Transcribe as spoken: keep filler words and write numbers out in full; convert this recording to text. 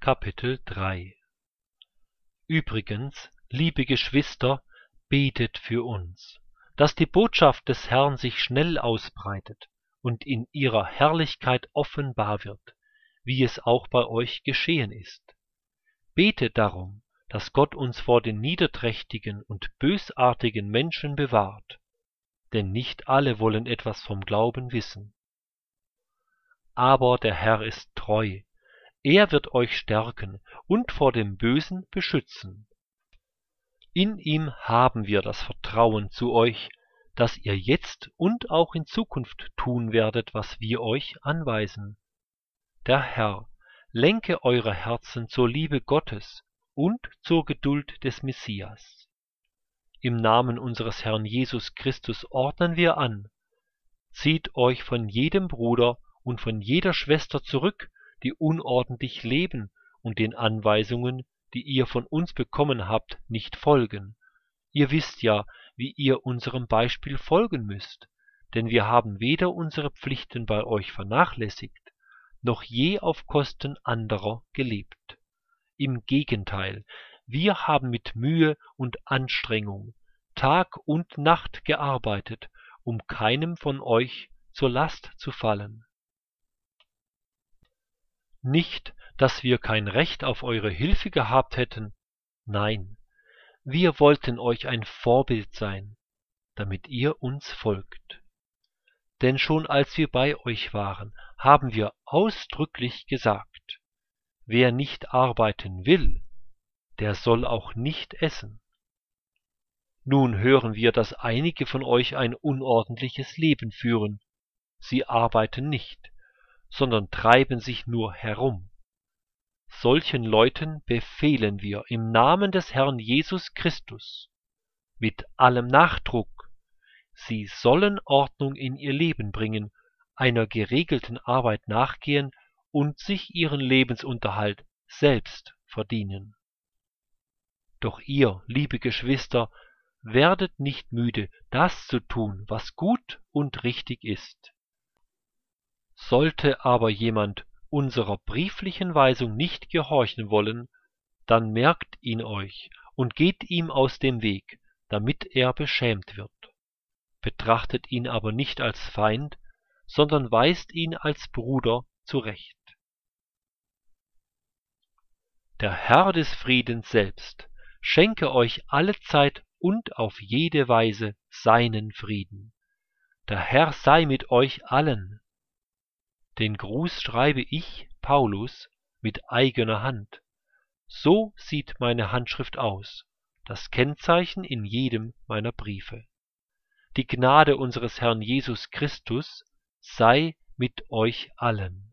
Kapitel drei. Übrigens, liebe Geschwister, betet für uns, dass die Botschaft des Herrn sich schnell ausbreitet und in ihrer Herrlichkeit offenbar wird, wie es auch bei euch geschehen ist. Betet darum, dass Gott uns vor den niederträchtigen und bösartigen Menschen bewahrt, denn nicht alle wollen etwas vom Glauben wissen. Aber der Herr ist treu, er wird euch stärken und vor dem Bösen beschützen. In ihm haben wir das Vertrauen zu euch, dass ihr jetzt und auch in Zukunft tun werdet, was wir euch anweisen. Der Herr lenke eure Herzen zur Liebe Gottes und zur Geduld des Messias. Im Namen unseres Herrn Jesus Christus ordnen wir an: Zieht euch von jedem Bruder und von jeder Schwester zurück, die unordentlich leben und den Anweisungen, die ihr von uns bekommen habt, nicht folgen. Ihr wisst ja, wie ihr unserem Beispiel folgen müsst, denn wir haben weder unsere Pflichten bei euch vernachlässigt, noch je auf Kosten anderer gelebt. Im Gegenteil, wir haben mit Mühe und Anstrengung Tag und Nacht gearbeitet, um keinem von euch zur Last zu fallen. Nicht, dass wir kein Recht auf eure Hilfe gehabt hätten, nein, wir wollten euch ein Vorbild sein, damit ihr uns folgt. Denn schon als wir bei euch waren, haben wir ausdrücklich gesagt: Wer nicht arbeiten will, der soll auch nicht essen. Nun hören wir, dass einige von euch ein unordentliches Leben führen. Sie arbeiten nicht, sondern treiben sich nur herum. Solchen Leuten befehlen wir im Namen des Herrn Jesus Christus mit allem Nachdruck: Sie sollen Ordnung in ihr Leben bringen, einer geregelten Arbeit nachgehen und sich ihren Lebensunterhalt selbst verdienen. Doch ihr, liebe Geschwister, werdet nicht müde, das zu tun, was gut und richtig ist. Sollte aber jemand unserer brieflichen Weisung nicht gehorchen wollen, dann merkt ihn euch und geht ihm aus dem Weg, damit er beschämt wird. Betrachtet ihn aber nicht als Feind, sondern weist ihn als Bruder zurecht. Der Herr des Friedens selbst schenke euch allezeit und auf jede Weise seinen Frieden. Der Herr sei mit euch allen. Den Gruß schreibe ich, Paulus, mit eigener Hand. So sieht meine Handschrift aus, das Kennzeichen in jedem meiner Briefe. Die Gnade unseres Herrn Jesus Christus sei mit euch allen.